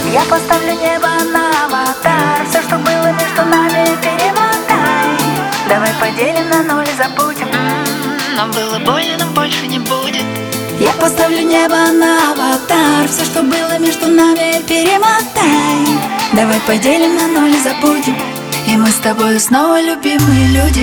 Я поставлю небо на аватар. Все, что было между нами, перемотай. Давай поделим на ноль и забудем. Нам было больно, но больше не будет. Я поставлю небо на аватар. Все, что было между нами, перемотай. Давай поделим на ноль и забудем. И мы с тобой снова любимые люди.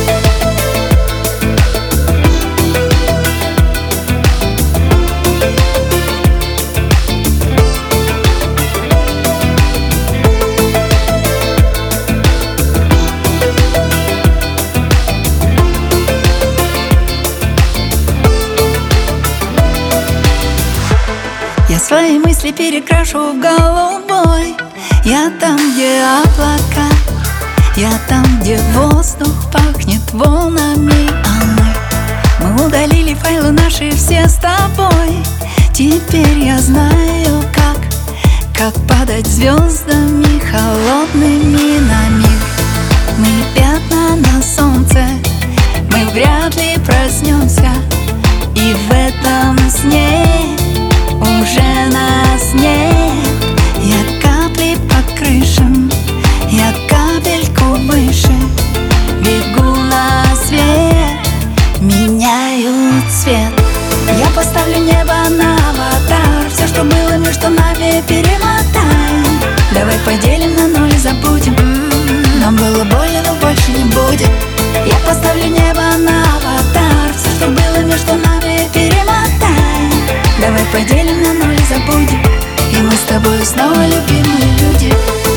Я свои мысли перекрашу в голубой. Я там, где облака. Я там, где воздух пахнет волнами. А мы удалили файлы наши все с тобой. Теперь я знаю, как падать звездами холодными на миг. Мы пятна на солнце, мы вряд ли проснемся. И в этом сне уже нас нет. Я капли по крышам, я капельку выше. Бегу на свет, меняю цвет. Я поставлю небо на аватар. Все, что было между нами, перемотай. Давай поделим на ноль и забудем. Нам было больно, но больше не будет. Я поставлю небо на аватар. Все, что было между нами, перемотай. Давай поделим на ноль и забудем. И мы с тобой снова любимые люди.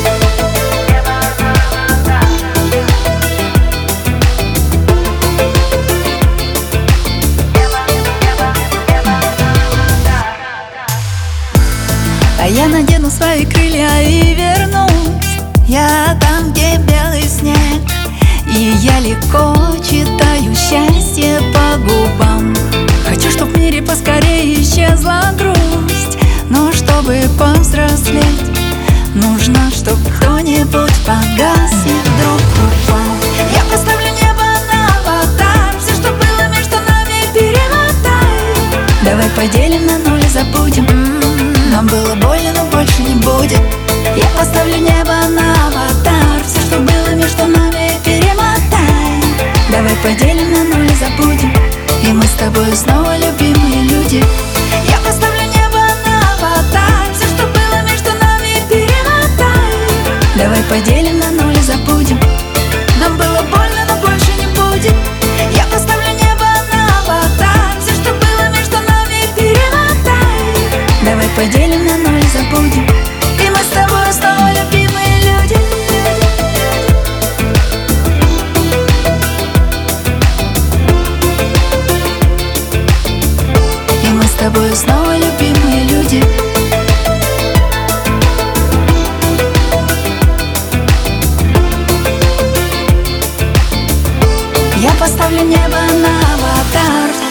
А я надену свои крылья и вернусь. Я там, где белый снег. И я легко читаю счастье по губам. Хочу, чтоб в мире поскорее исчезла грусть. Но чтобы повзрослеть, нужно, чтоб кто-нибудь погас и вдруг упал. Я поставлю небо на аватар. Все, что было между нами, перемотай. Давай поделим на ноль и забудем. Нам было больно, но больше не будет. Я поставлю небо на аватар. Все, что было между нами, перемотай. Давай поделим на ноль и забудем. И мы с тобой снова любимые люди. Я поставлю небо на аватар. Все, что было между нами, перемотай. Давай поделим на ноль и забудем. Нам было больно, но больше не будет. Я поставлю небо на аватар. Все, что было между нами, перемотай. Давай поделим на ноль и забудем. И мы с тобой снова любимые люди. И мы с тобой снова любимые люди. Я поставлю небо на аватар.